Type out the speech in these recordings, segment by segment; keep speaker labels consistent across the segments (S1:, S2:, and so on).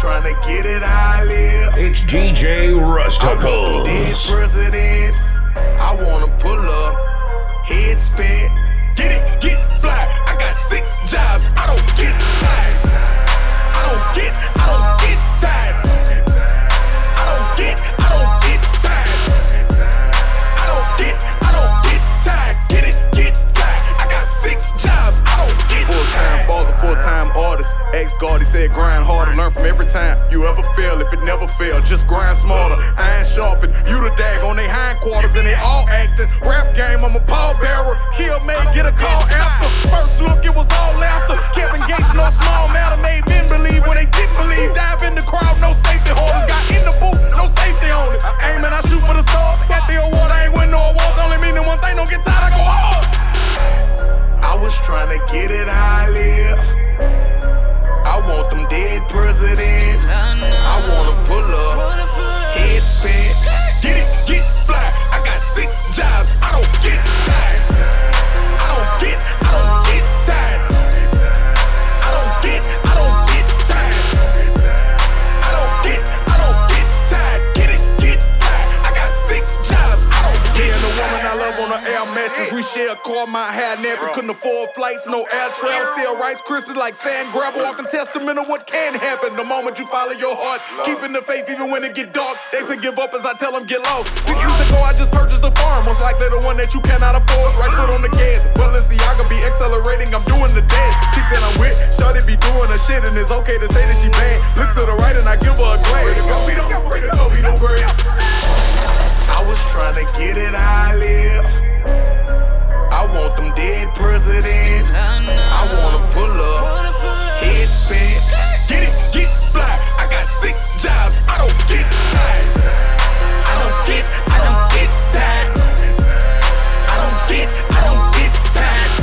S1: trying to get it how I live.
S2: It's DJ Rusticles.
S1: Dead presidents. I wanna pull up, head spin, get it, get fly. I got 6 jobs, I don't get tired. I don't get tired. I don't get tired. I don't get tired. Get it, get fly. I got 6 jobs, I don't get tired. Full-time father, full-time artist. Ex-guard, he said grind harder, learn from every time you ever fail. If it never failed, just grind smarter. Iron sharpened, you the dag on they hindquarters and they all acting. Rap game, I'm a pallbearer. Kill made, get a call after. First look, it was all laughter. Kevin Gates, no small matter, made men believe when they didn't believe. Dive in the crowd, no safety holders. Got in the booth, no safety on it. Aim and I shoot for the stars. Got the award, I ain't win no awards. Only meaning one thing, don't get tired, I go hard. I was trying to get it how I live. I want them dead presidents. I wanna pull up, head spin, get it, get fly. I got 6 jobs, I don't get tired. I don't get tired. I don't get tired. I don't get tired. Get it, get fly. I got 6 jobs, I don't get tired. And the woman I love on her air mattress, we share a car, my hair napping, couldn't afford flights, no air travel, still Rice Krispies like sand gravel, walking testament of what can happen the moment you follow your heart, keeping the faith even when it get dark. They say give up as I tell them get lost. 6 weeks ago I just purchased a farm, most likely the one that you cannot afford. Right foot on the gas, Balenciaga be accelerating, I'm doing the dance. Chick that I'm with, shawty be doing her shit, and it's okay to say that she bad. Look to the right and I give her a glance. Pray to go, we don't pray. I was trying to get it how I live. I want them dead presidents. I wanna pull up, head spin, get it, get fly. I got 6 jobs, I don't get tired. I don't get tired. I don't get tired.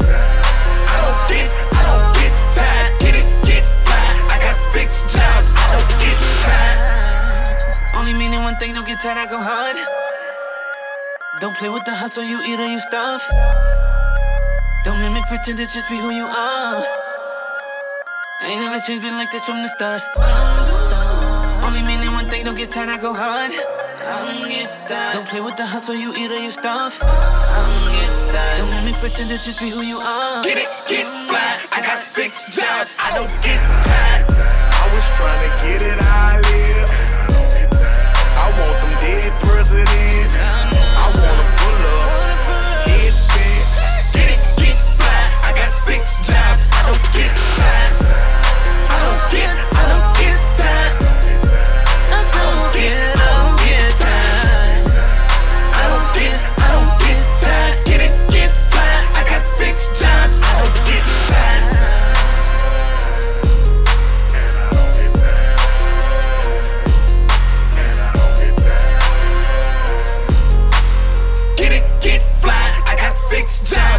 S1: I don't get tired. Get it, get fly. I got 6 jobs, I don't get tired.
S3: Only meaning one thing, don't get tired, I go hard. Don't play with the hustle, you eat or you stuff. Don't mimic, pretend to just be who you are. I ain't never changed, been like this from the start. Only meaning one thing, don't get tired, I go hard. Don't play with the hustle, you eat or you stuff. Don't mimic, pretend to just be who you are.
S1: Get it, get fly. I got 6 jobs, I don't get tired. I was trying to get it how I live. I want them dead presidents. I wanna pull up, head spin, get it, get fly. I got 6 jobs, I don't get tired. I don't get tired. I don't get tired. I don't get tired. Get it, get fly. I got 6 jobs, I don't get tired. And I don't get tired. And I don't get tired. Get it, get fly. I got 6 jobs.